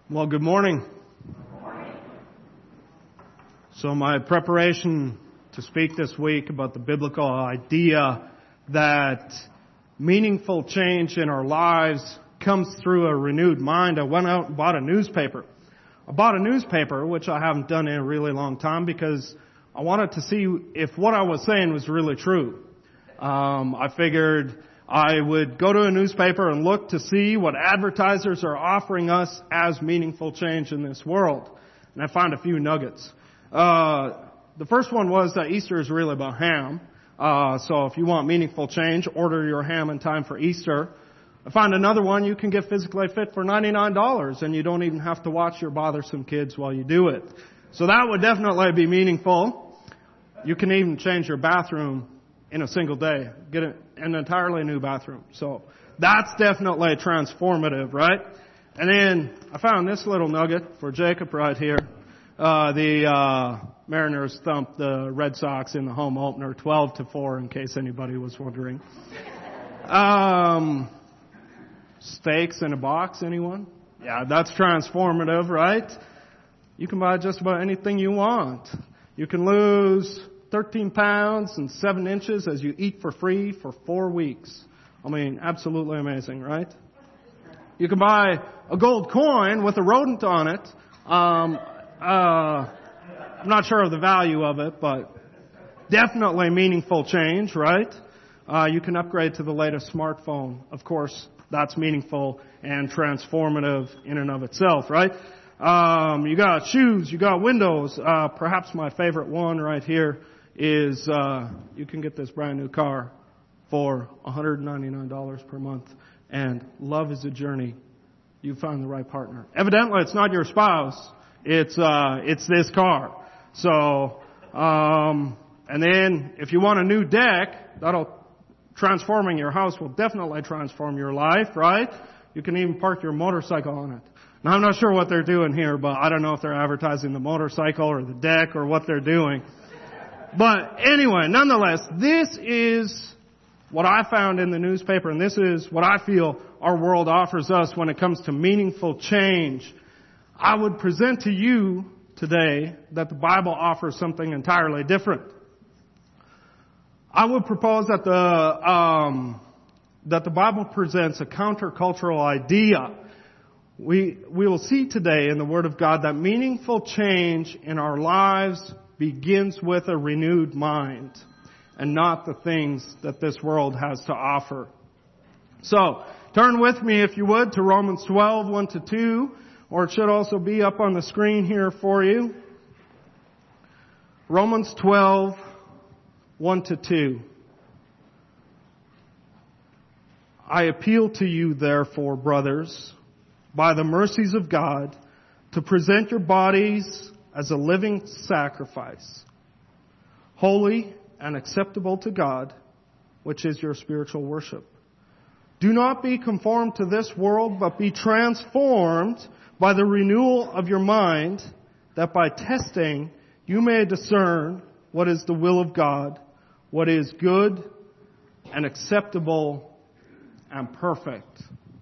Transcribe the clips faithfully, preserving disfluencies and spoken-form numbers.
Well, good morning. Good morning. So my preparation to speak this week about the biblical idea that meaningful change in our lives comes through a renewed mind, I went out and bought a newspaper. I bought a newspaper, which I haven't done in a really long time, because I wanted to see if what I was saying was really true. Um, I figured I would go to a newspaper and look to see what advertisers are offering us as meaningful change in this world. And I found a few nuggets. Uh, the first one was that Easter is really about ham. Uh, so if you want meaningful change, order your ham in time for Easter. I found another one, you can get physically fit for ninety-nine dollars and you don't even have to watch your bothersome kids while you do it. So that would definitely be meaningful. You can even change your bathroom in a single day. Get an entirely new bathroom. So that's definitely transformative, right? And then I found this little nugget for Jacob right here. Uh, the, uh, Mariners thumped the Red Sox in the home opener twelve to four, in case anybody was wondering. Um, steaks in a box, anyone? Yeah, that's transformative, right? You can buy just about anything you want. You can lose thirteen pounds and seven inches as you eat for free for four weeks. I mean, absolutely amazing, right? You can buy a gold coin with a rodent on it. Um, uh, I'm not sure of the value of it, but definitely meaningful change, right? Uh, you can upgrade to the latest smartphone. Of course, that's meaningful and transformative in and of itself, right? Um, you got shoes, you got windows. Uh, perhaps my favorite one right here is uh you can get this brand new car for one hundred ninety-nine dollars per month. And love is a journey. You found the right partner. Evidently, it's not your spouse. It's uh it's this car. So, um and then if you want a new deck, that'll transforming your house will definitely transform your life, right? You can even park your motorcycle on it. Now, I'm not sure what they're doing here, but I don't know if they're advertising the motorcycle or the deck or what they're doing. But anyway, nonetheless, this is what I found in the newspaper, and this is what I feel our world offers us when it comes to meaningful change. I would present to you today that the Bible offers something entirely different. I would propose that the um, that the Bible presents a countercultural idea. We we will see today in the Word of God that meaningful change in our lives begins with a renewed mind and not the things that this world has to offer. So, turn with me, if you would, to Romans twelve, one to two, or it should also be up on the screen here for you. Romans twelve, one to two. I appeal to you, therefore, brothers, by the mercies of God, to present your bodies as a living sacrifice, holy and acceptable to God, which is your spiritual worship. Do not be conformed to this world, but be transformed by the renewal of your mind, that by testing you may discern what is the will of God, what is good and acceptable and perfect.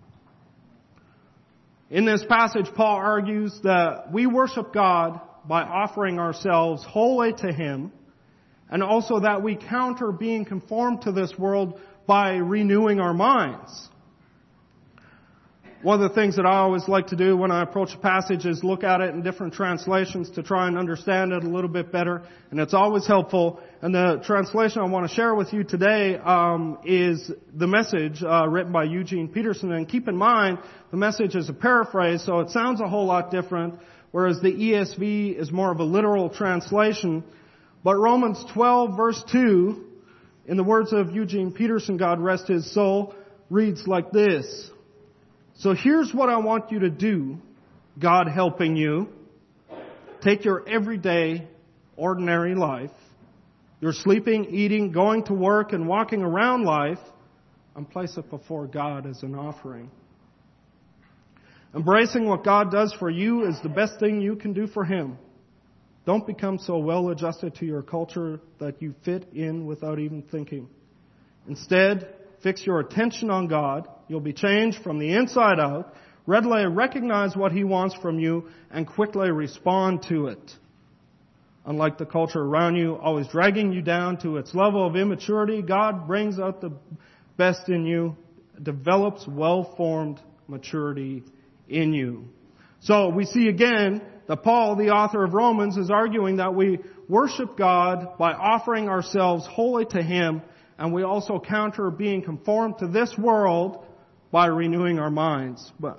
In this passage, Paul argues that we worship God by offering ourselves wholly to Him, and also that we counter being conformed to this world by renewing our minds. One of the things that I always like to do when I approach a passage is look at it in different translations to try and understand it a little bit better, and it's always helpful. And the translation I want to share with you today um, is the Message uh, written by Eugene Peterson. And keep in mind, the Message is a paraphrase, so it sounds a whole lot different, whereas the E S V is more of a literal translation. But Romans twelve, verse two, in the words of Eugene Peterson, God rest his soul, reads like this. So here's what I want you to do, God helping you. Take your everyday, ordinary life, your sleeping, eating, going to work, and walking around life, and place it before God as an offering. Embracing what God does for you is the best thing you can do for Him. Don't become so well adjusted to your culture that you fit in without even thinking. Instead, fix your attention on God. You'll be changed from the inside out, readily recognize what He wants from you and quickly respond to it. Unlike the culture around you, always dragging you down to its level of immaturity, God brings out the best in you, develops well-formed maturity in you. So we see again that Paul, the author of Romans, is arguing that we worship God by offering ourselves wholly to Him, and we also counter being conformed to this world by renewing our minds. But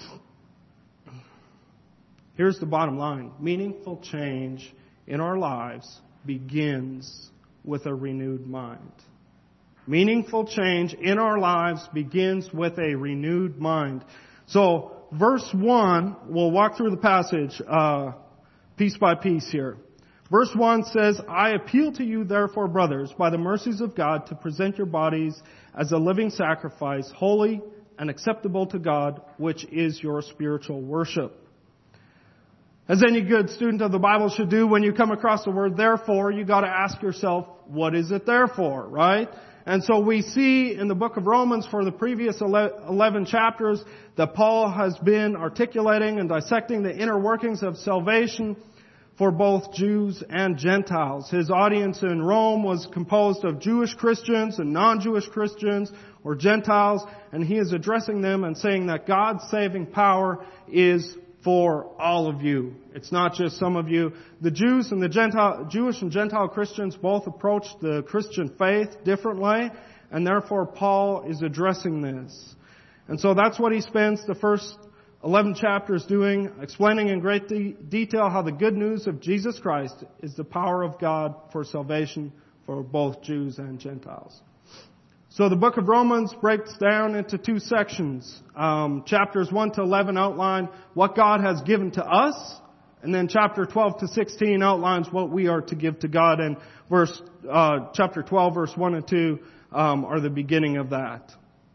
here's the bottom line. Meaningful change in our lives begins with a renewed mind. Meaningful change in our lives begins with a renewed mind. So, verse one, we'll walk through the passage uh, piece by piece here. Verse one says, I appeal to you, therefore, brothers, by the mercies of God, to present your bodies as a living sacrifice, holy and acceptable to God, which is your spiritual worship. As any good student of the Bible should do, when you come across the word therefore, you got to ask yourself, what is it there for, right? And so we see in the book of Romans for the previous eleven chapters that Paul has been articulating and dissecting the inner workings of salvation for both Jews and Gentiles. His audience in Rome was composed of Jewish Christians and non-Jewish Christians or Gentiles, and he is addressing them and saying that God's saving power is for all of you. It's not just some of you. The Jews and the Gentile, Jewish and Gentile Christians both approached the Christian faith differently, and therefore Paul is addressing this. And so that's what he spends the first eleven chapters doing, explaining in great de- detail how the good news of Jesus Christ is the power of God for salvation for both Jews and Gentiles. So the book of Romans breaks down into two sections. Um, chapters one to eleven outline what God has given to us, and then chapter twelve to sixteen outlines what we are to give to God. And verse uh, chapter twelve, verse one and two um, are the beginning of that.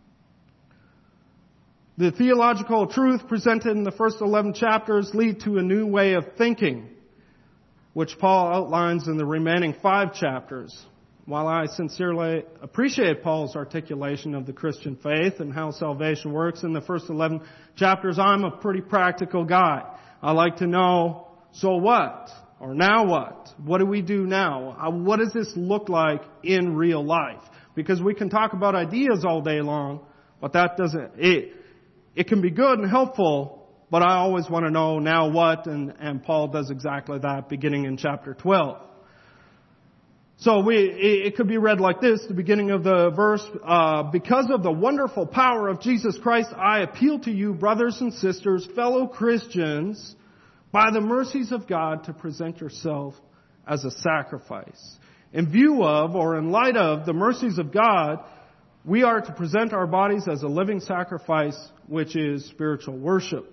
The theological truth presented in the first eleven chapters lead to a new way of thinking, which Paul outlines in the remaining five chapters. While I sincerely appreciate Paul's articulation of the Christian faith and how salvation works in the first eleven chapters, I'm a pretty practical guy. I like to know, so what? Or now what? What do we do now? What does this look like in real life? Because we can talk about ideas all day long, but that doesn't, it, it can be good and helpful, but I always want to know now what, and, and Paul does exactly that beginning in chapter twelve. So we, it could be read like this, the beginning of the verse, uh, because of the wonderful power of Jesus Christ, I appeal to you, brothers and sisters, fellow Christians, by the mercies of God, to present yourself as a sacrifice. In view of, or in light of, the mercies of God, we are to present our bodies as a living sacrifice, which is spiritual worship.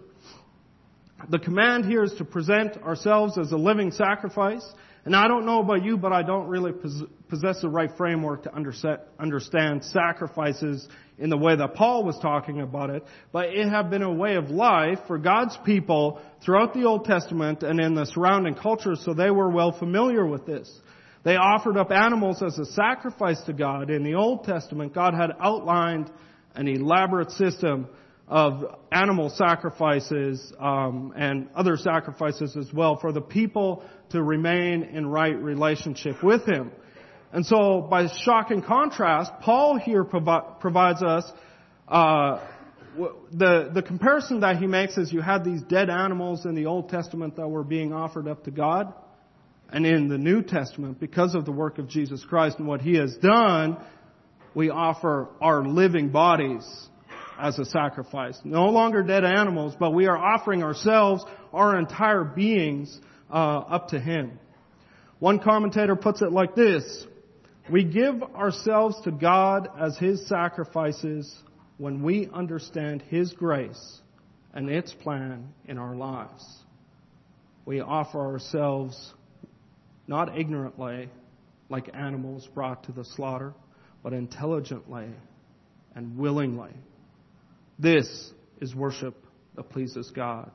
The command here is to present ourselves as a living sacrifice. And I don't know about you, but I don't really possess the right framework to understand sacrifices in the way that Paul was talking about it. But it had been a way of life for God's people throughout the Old Testament and in the surrounding cultures, so they were well familiar with this. They offered up animals as a sacrifice to God. In the Old Testament, God had outlined an elaborate system of animal sacrifices um, and other sacrifices as well for the people to remain in right relationship with Him. And so, by shocking contrast, Paul here provi- provides us uh, the the comparison that he makes is you had these dead animals in the Old Testament that were being offered up to God, and in the New Testament, because of the work of Jesus Christ and what He has done, we offer our living bodies as a sacrifice. No longer dead animals, but we are offering ourselves, our entire beings, uh, up to Him. One commentator puts it like this: we give ourselves to God as His sacrifices when we understand His grace and its plan in our lives. We offer ourselves not ignorantly, like animals brought to the slaughter, but intelligently and willingly. This is worship that pleases God.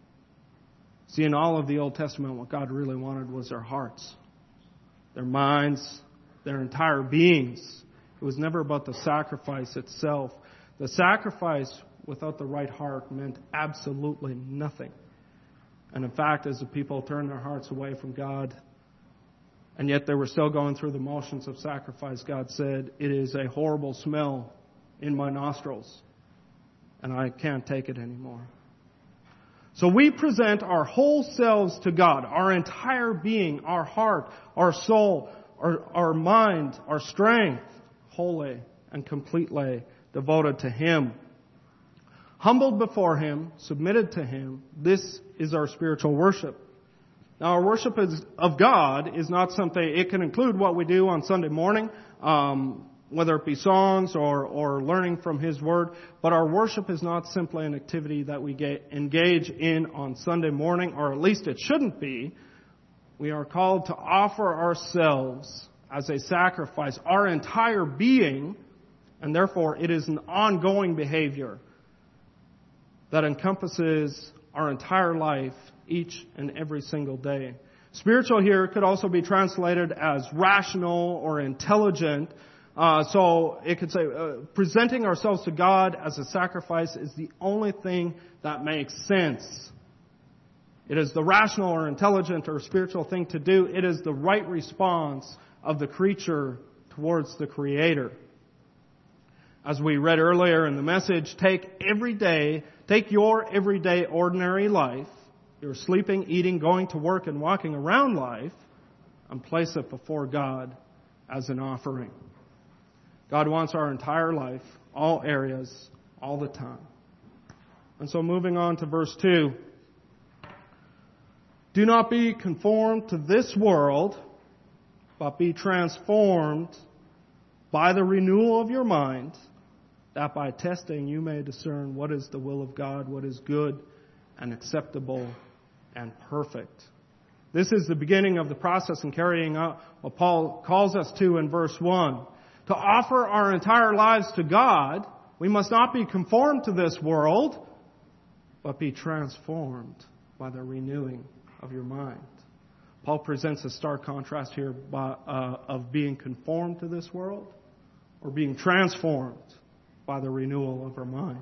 See, in all of the Old Testament, what God really wanted was their hearts, their minds, their entire beings. It was never about the sacrifice itself. The sacrifice without the right heart meant absolutely nothing. And in fact, as the people turned their hearts away from God, and yet they were still going through the motions of sacrifice, God said, "It is a horrible smell in my nostrils, and I can't take it anymore." So we present our whole selves to God, our entire being, our heart, our soul, our, our mind, our strength, wholly and completely devoted to Him. Humbled before Him, submitted to Him, this is our spiritual worship. Now, our worship is, of God is not something, it can include what we do on Sunday morning, um, whether it be songs or, or learning from His Word, but our worship is not simply an activity that we get, engage in on Sunday morning, or at least it shouldn't be. We are called to offer ourselves as a sacrifice, our entire being, and therefore it is an ongoing behavior that encompasses our entire life each and every single day. Spiritual here could also be translated as rational or intelligent. Uh, so it could say uh, presenting ourselves to God as a sacrifice is the only thing that makes sense. It is the rational or intelligent or spiritual thing to do. It is the right response of the creature towards the Creator. As we read earlier in the message, take every day, take your everyday ordinary life, your sleeping, eating, going to work, and walking around life, and place it before God as an offering. God wants our entire life, all areas, all the time. And so moving on to verse two. Do not be conformed to this world, but be transformed by the renewal of your mind, that by testing you may discern what is the will of God, what is good and acceptable and perfect. This is the beginning of the process in carrying out what Paul calls us to in verse one. To offer our entire lives to God, we must not be conformed to this world, but be transformed by the renewing of your mind. Paul presents a stark contrast here by, uh, of being conformed to this world or being transformed by the renewal of our mind.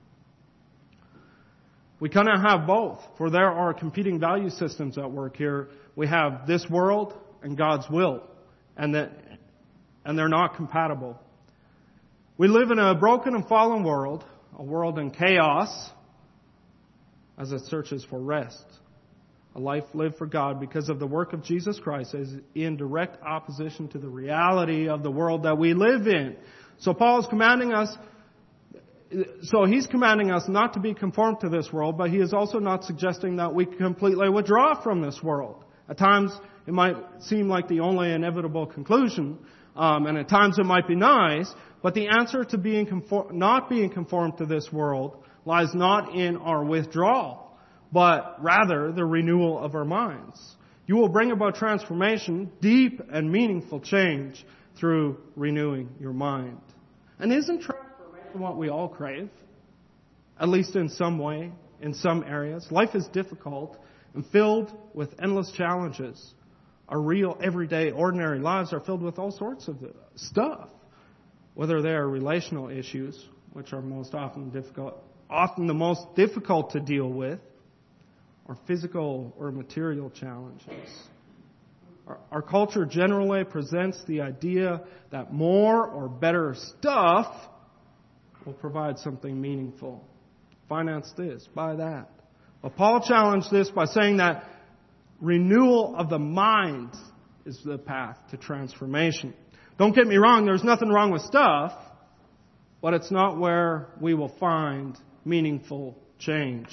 We cannot have both, for there are competing value systems at work here. We have this world and God's will, and that, and they're not compatible. We live in a broken and fallen world, a world in chaos, as it searches for rest. A life lived for God because of the work of Jesus Christ is in direct opposition to the reality of the world that we live in. So Paul is commanding us, so he's commanding us not to be conformed to this world, but he is also not suggesting that we completely withdraw from this world. At times it might seem like the only inevitable conclusion, um, and at times it might be nice, but the answer to being conform, not being conformed to this world lies not in our withdrawal, but rather the renewal of our minds. You will bring about transformation, deep and meaningful change through renewing your mind. And isn't transformation what we all crave? At least in some way, in some areas. Life is difficult and filled with endless challenges. Our real, everyday, ordinary lives are filled with all sorts of stuff. Whether they are relational issues, which are most often difficult, often the most difficult to deal with, or physical or material challenges. Our, our culture generally presents the idea that more or better stuff will provide something meaningful. Finance this, buy that. But Paul challenged this by saying that renewal of the mind is the path to transformation. Don't get me wrong, there's nothing wrong with stuff, but it's not where we will find meaningful change.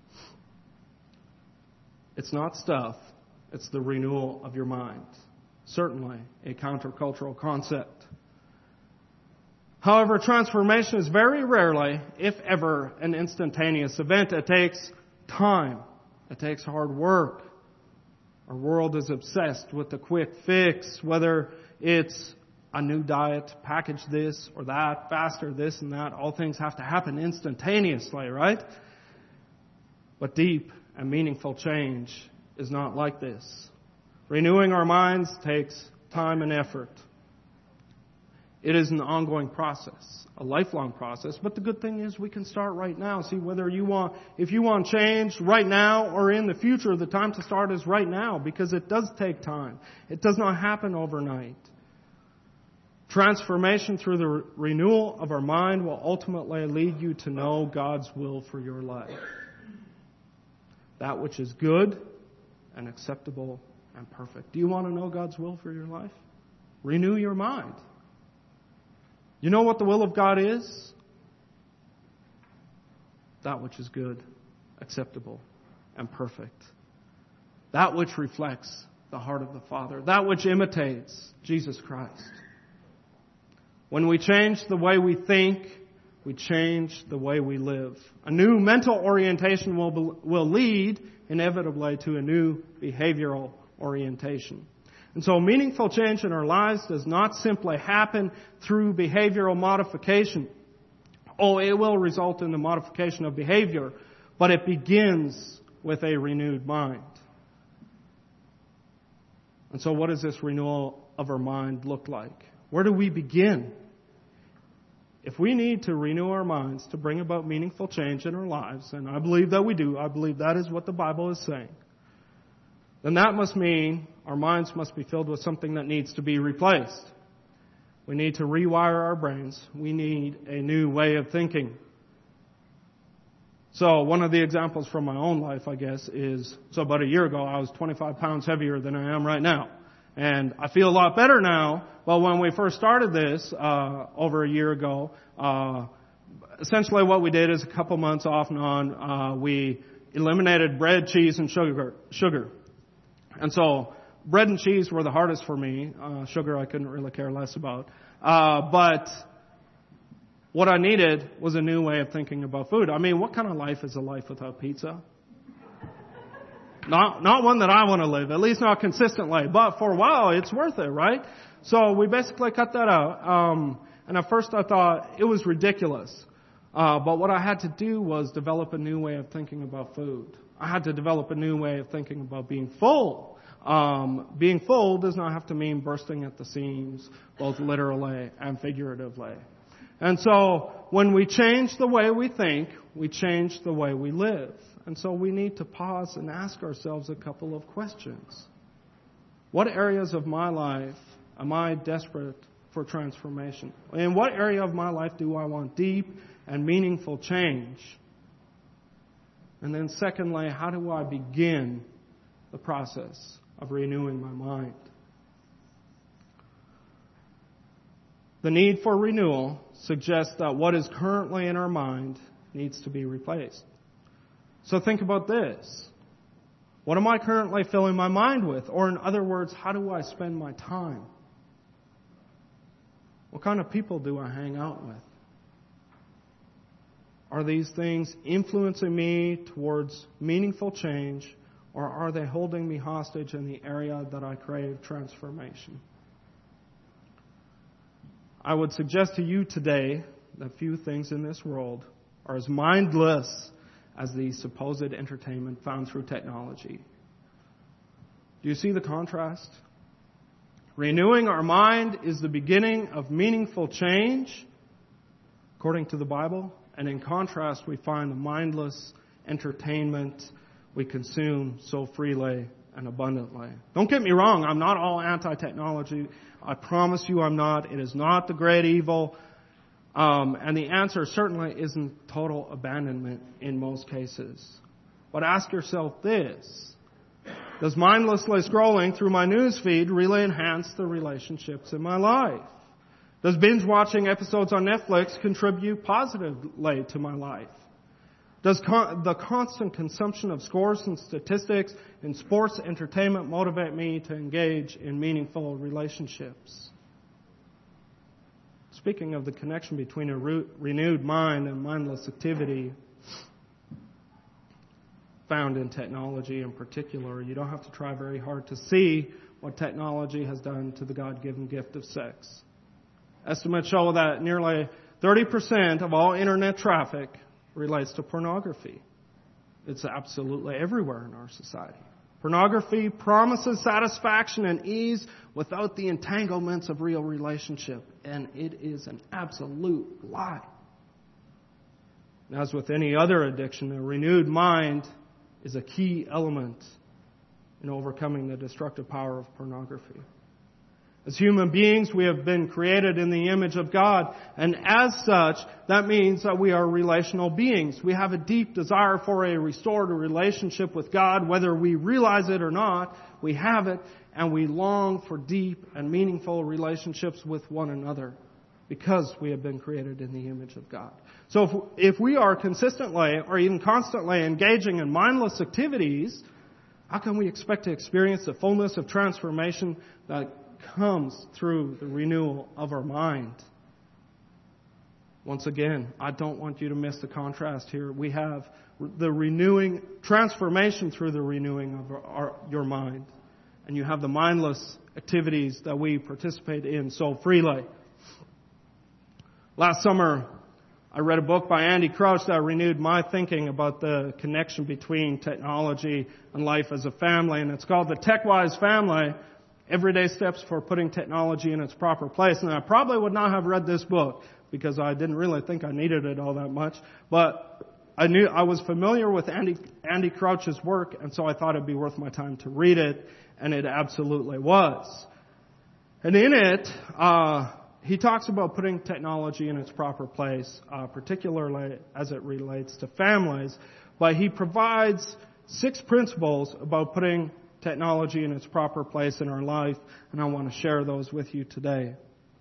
It's not stuff, it's the renewal of your mind. Certainly a countercultural concept. However, transformation is very rarely, if ever, an instantaneous event. It takes time. It takes hard work. Our world is obsessed with the quick fix, whether it's a new diet, package this or that, faster this and that. All things have to happen instantaneously, right? But deep and meaningful change is not like this. Renewing our minds takes time and effort. It is an ongoing process, a lifelong process. But the good thing is we can start right now. See, whether you want, if you want change right now or in the future, the time to start is right now, because it does take time. It does not happen overnight. Transformation through the re- renewal of our mind will ultimately lead you to know God's will for your life. That which is good and acceptable and perfect. Do you want to know God's will for your life? Renew your mind. You know what the will of God is? That which is good, acceptable, and perfect. That which reflects the heart of the Father. That which imitates Jesus Christ. When we change the way we think, we change the way we live. A new mental orientation will, be, will lead inevitably to a new behavioral orientation. And so meaningful change in our lives does not simply happen through behavioral modification. Oh, it will result in the modification of behavior, but it begins with a renewed mind. And so what does this renewal of our mind look like? Where do we begin? If we need to renew our minds to bring about meaningful change in our lives, and I believe that we do, I believe that is what the Bible is saying, then that must mean our minds must be filled with something that needs to be replaced. We need to rewire our brains. We need a new way of thinking. So one of the examples from my own life, I guess, is, so about a year ago, I was twenty-five pounds heavier than I am right now. And I feel a lot better now. But when we first started this, uh, over a year ago, uh, essentially what we did is a couple months off and on, uh, we eliminated bread, cheese, and sugar, sugar. And so, bread and cheese were the hardest for me. Uh, sugar I couldn't really care less about. Uh, but what I needed was a new way of thinking about food. I mean, what kind of life is a life without pizza? Not, not one that I want to live, at least not consistently. But for a while, it's worth it, right? So we basically cut that out. Um, and at first I thought it was ridiculous. Uh, but what I had to do was develop a new way of thinking about food. I had to develop a new way of thinking about being full. Um, being full does not have to mean bursting at the seams, both literally and figuratively. And so when we change the way we think, we change the way we live. And so we need to pause and ask ourselves a couple of questions. What areas of my life am I desperate for transformation? In what area of my life do I want deep and meaningful change? And then secondly, how do I begin the process of renewing my mind? The need for renewal suggests that what is currently in our mind needs to be replaced. So think about this. What am I currently filling my mind with? Or in other words, how do I spend my time? What kind of people do I hang out with? Are these things influencing me towards meaningful change, or are they holding me hostage in the area that I crave transformation? I would suggest to you today that few things in this world are as mindless as the supposed entertainment found through technology. Do you see the contrast? Renewing our mind is the beginning of meaningful change, according to the Bible. And in contrast, we find the mindless entertainment we consume so freely and abundantly. Don't get me wrong, I'm not all anti-technology. I promise you I'm not. It is not the great evil. Um, and the answer certainly isn't total abandonment in most cases. But ask yourself this. Does mindlessly scrolling through my news feed really enhance the relationships in my life? Does binge watching episodes on Netflix contribute positively to my life? Does con- the constant consumption of scores and statistics in sports entertainment motivate me to engage in meaningful relationships? Speaking of the connection between a re- renewed mind and mindless activity found in technology in particular, you don't have to try very hard to see what technology has done to the God-given gift of sex. Estimates show that nearly thirty percent of all internet traffic relates to pornography. It's absolutely everywhere in our society. Pornography promises satisfaction and ease without the entanglements of real relationship, and it is an absolute lie. And as with any other addiction, a renewed mind is a key element in overcoming the destructive power of pornography. As human beings, we have been created in the image of God, and as such, that means that we are relational beings. We have a deep desire for a restored relationship with God, whether we realize it or not. We have it, and we long for deep and meaningful relationships with one another because we have been created in the image of God. So if, if we are consistently or even constantly engaging in mindless activities, how can we expect to experience the fullness of transformation that comes through the renewal of our mind? Once again, I don't want you to miss the contrast here. We have the renewing, transformation through the renewing of our, our, your mind. And you have the mindless activities that we participate in so freely. Last summer, I read a book by Andy Crouch that renewed my thinking about the connection between technology and life as a family. And it's called The TechWise Family: Everyday Steps for Putting Technology in Its Proper Place. And I probably would not have read this book because I didn't really think I needed it all that much. But I knew I was familiar with Andy, Andy Crouch's work, and so I thought it'd be worth my time to read it, and it absolutely was. And in it, uh, he talks about putting technology in its proper place, uh, particularly as it relates to families. But he provides six principles about putting technology in its proper place in our life, and I want to share those with you today.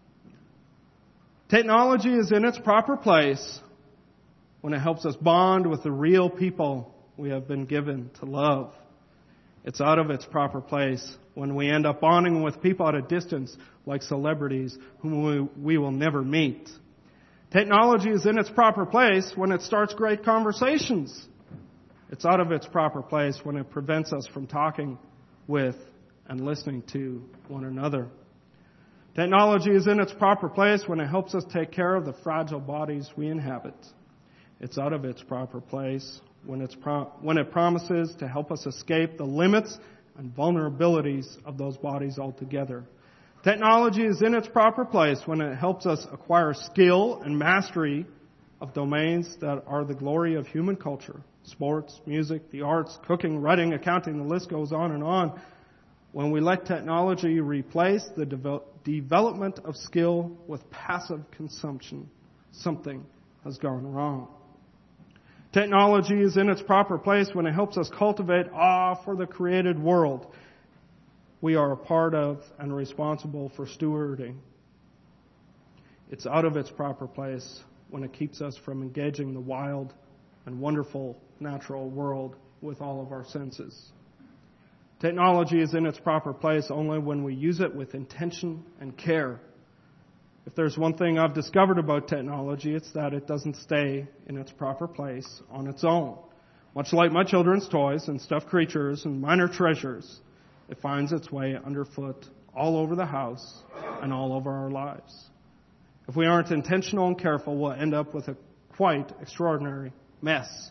Technology is in its proper place when it helps us bond with the real people we have been given to love. It's out of its proper place when we end up bonding with people at a distance, like celebrities whom we, we will never meet. Technology is in its proper place when it starts great conversations. It's out of its proper place when it prevents us from talking with and listening to one another. Technology is in its proper place when it helps us take care of the fragile bodies we inhabit. It's out of its proper place when, it's pro- when it promises to help us escape the limits and vulnerabilities of those bodies altogether. Technology is in its proper place when it helps us acquire skill and mastery of domains that are the glory of human culture. Sports, music, the arts, cooking, writing, accounting, the list goes on and on. When we let technology replace the de- development of skill with passive consumption, something has gone wrong. Technology is in its proper place when it helps us cultivate awe for the created world we are a part of and responsible for stewarding. It's out of its proper place when it keeps us from engaging the wild and wonderful natural world with all of our senses. Technology is in its proper place only when we use it with intention and care. If there's one thing I've discovered about technology, it's that it doesn't stay in its proper place on its own. Much like my children's toys and stuffed creatures and minor treasures, it finds its way underfoot all over the house and all over our lives. If we aren't intentional and careful, we'll end up with a quite extraordinary mess.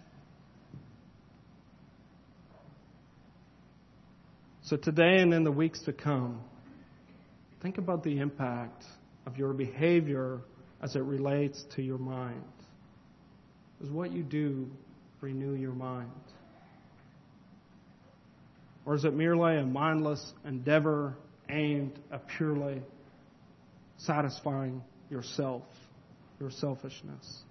So today and in the weeks to come, think about the impact of your behavior as it relates to your mind. Does what you do renew your mind? Or is it merely a mindless endeavor aimed at purely satisfying yourself, your selfishness?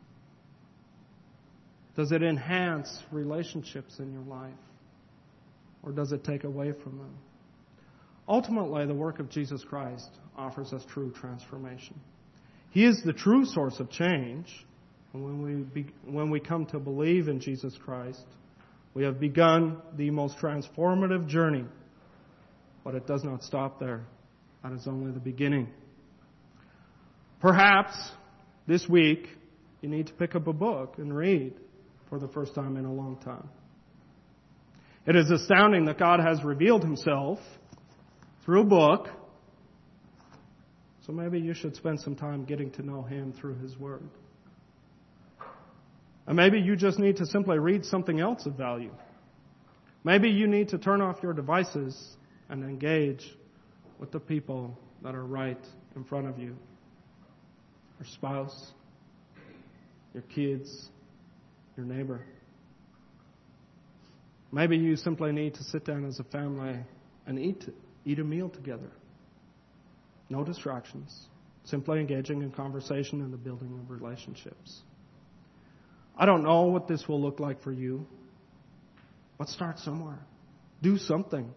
Does it enhance relationships in your life? Or does it take away from them? Ultimately, the work of Jesus Christ offers us true transformation. He is the true source of change. And when we be, when we come to believe in Jesus Christ, we have begun the most transformative journey. But it does not stop there. That is only the beginning. Perhaps this week you need to pick up a book and read for the first time in a long time. It is astounding that God has revealed Himself through a book. So maybe you should spend some time getting to know Him through His Word. And maybe you just need to simply read something else of value. Maybe you need to turn off your devices and engage with the people that are right in front of you. Your spouse, your kids, your neighbor. Maybe you simply need to sit down as a family and eat eat a meal together. No distractions. Simply engaging in conversation and the building of relationships. I don't know what this will look like for you, but start somewhere. Do something.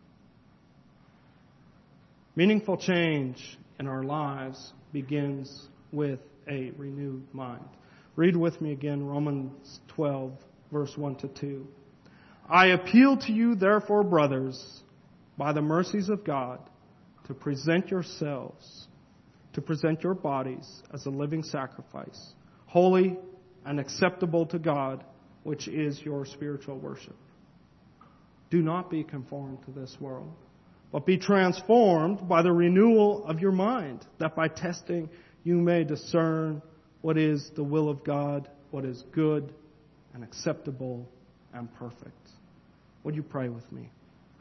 Meaningful change in our lives begins with a renewed mind. Read with me again Romans twelve, verse one to two. I appeal to you, therefore, brothers, by the mercies of God, to present yourselves, to present your bodies as a living sacrifice, holy and acceptable to God, which is your spiritual worship. Do not be conformed to this world, but be transformed by the renewal of your mind, that by testing you may discern what is the will of God, what is good and acceptable and perfect. Would you pray with me?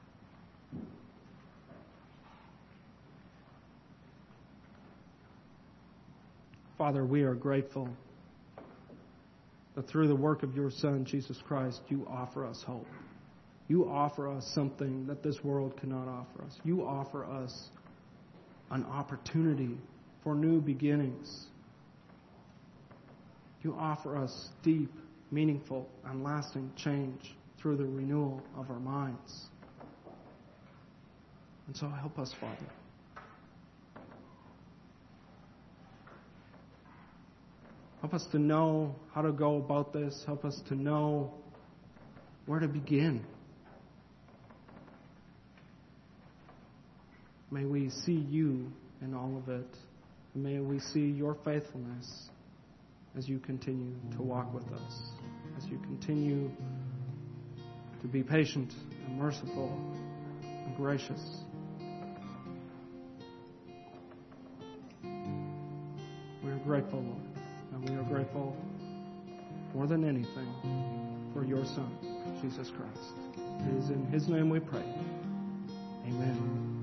Father, we are grateful that through the work of your Son, Jesus Christ, you offer us hope. You offer us something that this world cannot offer us. You offer us an opportunity for new beginnings. You offer us deep, meaningful, and lasting change through the renewal of our minds. And so help us, Father. Help us to know how to go about this. Help us to know where to begin. May we see you in all of it. And may we see your faithfulness as you continue to walk with us, as you continue to be patient and merciful and gracious. We are grateful, Lord. And we are grateful more than anything for your Son, Jesus Christ. It is in his name we pray. Amen.